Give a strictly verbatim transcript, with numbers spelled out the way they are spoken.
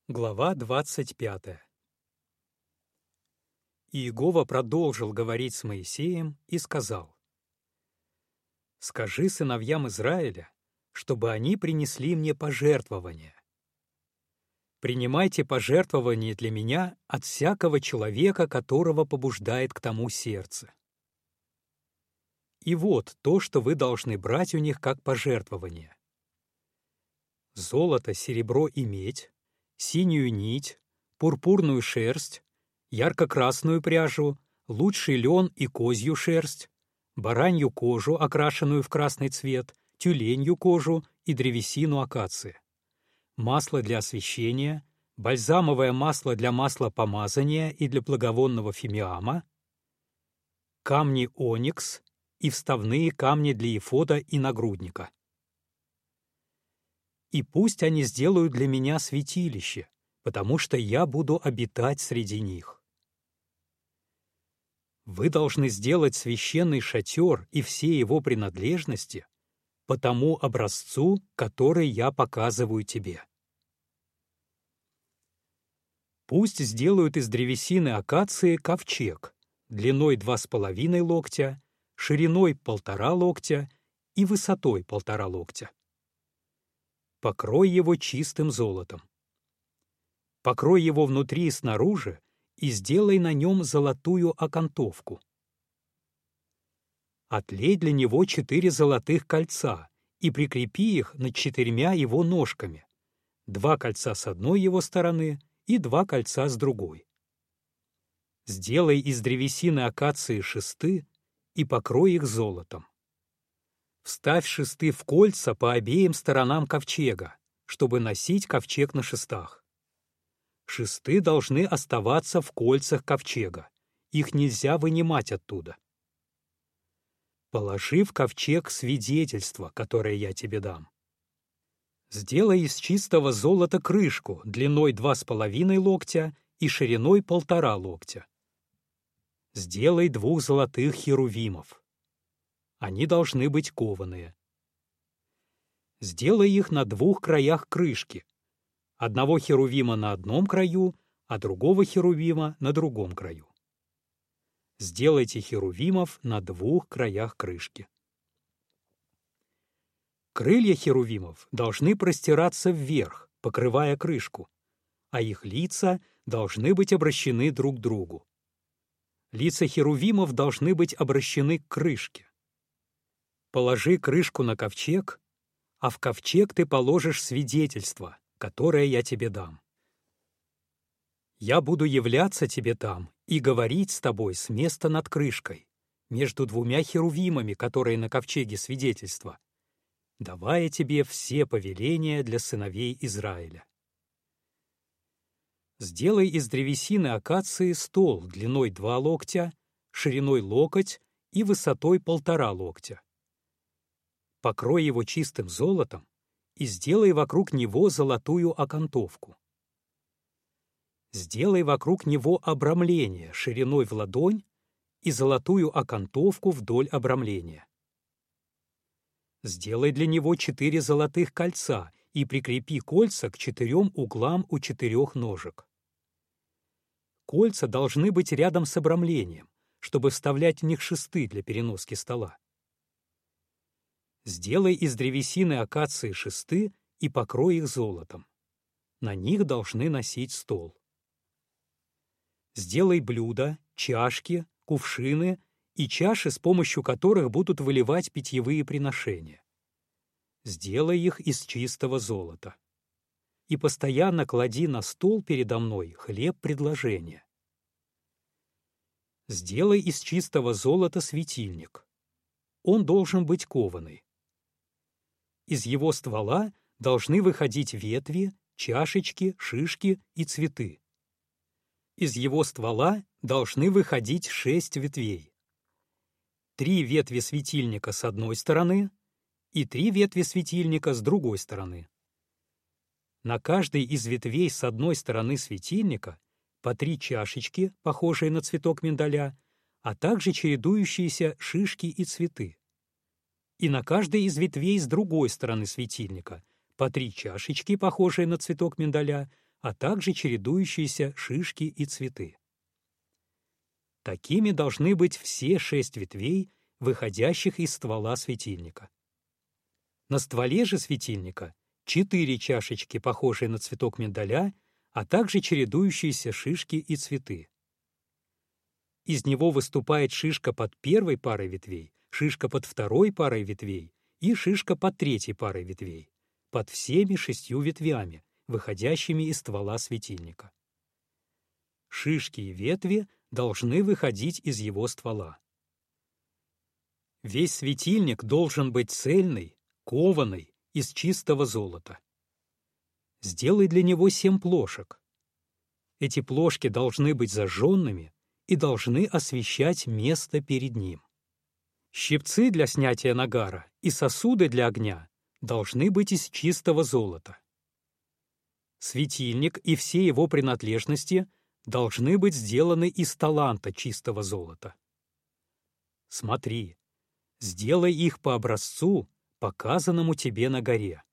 Глава двадцать пятая. И Иегова продолжил говорить с Моисеем и сказал: «Скажи сыновьям Израиля, чтобы они принесли мне пожертвования. Принимайте пожертвование для меня от всякого человека, которого побуждает к тому сердце. И вот то, что вы должны брать у них как пожертвование: золото, серебро и медь, синюю нить, пурпурную шерсть, ярко-красную пряжу, лучший лен и козью шерсть, баранью кожу, окрашенную в красный цвет, тюленью кожу и древесину акации, масло для освящения, бальзамовое масло для масла помазания и для благовонного фимиама, камни оникс и вставные камни для эфода и нагрудника. И пусть они сделают для меня святилище, потому что я буду обитать среди них. Вы должны сделать священный шатер и все его принадлежности по тому образцу, который я показываю тебе. Пусть сделают из древесины акации ковчег, длиной два с половиной локтя, шириной полтора локтя и высотой полтора локтя. Покрой его чистым золотом. Покрой его внутри и снаружи и сделай на нем золотую окантовку. Отлей для него четыре золотых кольца и прикрепи их над четырьмя его ножками, два кольца с одной его стороны и два кольца с другой. Сделай из древесины акации шесты и покрой их золотом. Вставь шесты в кольца по обеим сторонам ковчега, чтобы носить ковчег на шестах. Шесты должны оставаться в кольцах ковчега, их нельзя вынимать оттуда. Положи в ковчег свидетельство, которое я тебе дам. Сделай из чистого золота крышку длиной два с половиной локтя и шириной полтора локтя. Сделай двух золотых херувимов. Они должны быть кованые. Сделай их на двух краях крышки, одного херувима на одном краю, а другого херувима на другом краю. Сделайте херувимов на двух краях крышки. Крылья херувимов должны простираться вверх, покрывая крышку, а их лица должны быть обращены друг к другу. Лица херувимов должны быть обращены к крышке. Положи крышку на ковчег, а в ковчег ты положишь свидетельство, которое я тебе дам. Я буду являться тебе там и говорить с тобой с места над крышкой, между двумя херувимами, которые на ковчеге свидетельства, давая тебе все повеления для сыновей Израиля. Сделай из древесины акации стол длиной два локтя, шириной локоть и высотой полтора локтя. Покрой его чистым золотом и сделай вокруг него золотую окантовку. Сделай вокруг него обрамление шириной в ладонь и золотую окантовку вдоль обрамления. Сделай для него четыре золотых кольца и прикрепи кольца к четырем углам у четырех ножек. Кольца должны быть рядом с обрамлением, чтобы вставлять в них шесты для переноски стола. Сделай из древесины акации шесты и покрой их золотом. На них должны носить стол. Сделай блюда, чашки, кувшины и чаши, с помощью которых будут выливать питьевые приношения. Сделай их из чистого золота. И постоянно клади на стол передо мной хлеб предложения. Сделай из чистого золота светильник. Он должен быть кованый. Из его ствола должны выходить ветви, чашечки, шишки и цветы. Из его ствола должны выходить шесть ветвей. Три ветви светильника с одной стороны и три ветви светильника с другой стороны. На каждой из ветвей с одной стороны светильника по три чашечки, похожие на цветок миндаля, а также чередующиеся шишки и цветы. И на каждой из ветвей с другой стороны светильника по три чашечки, похожие на цветок миндаля, а также чередующиеся шишки и цветы. Такими должны быть все шесть ветвей, выходящих из ствола светильника. На стволе же светильника четыре чашечки, похожие на цветок миндаля, а также чередующиеся шишки и цветы. Из него выступает шишка под первой парой ветвей, шишка под второй парой ветвей и шишка под третьей парой ветвей, под всеми шестью ветвями, выходящими из ствола светильника. Шишки и ветви должны выходить из его ствола. Весь светильник должен быть цельный, кованый, из чистого золота. Сделай для него семь плошек. Эти плошки должны быть зажженными и должны освещать место перед ним. Щипцы для снятия нагара и сосуды для огня должны быть из чистого золота. Светильник и все его принадлежности должны быть сделаны из таланта чистого золота. Смотри, сделай их по образцу, показанному тебе на горе.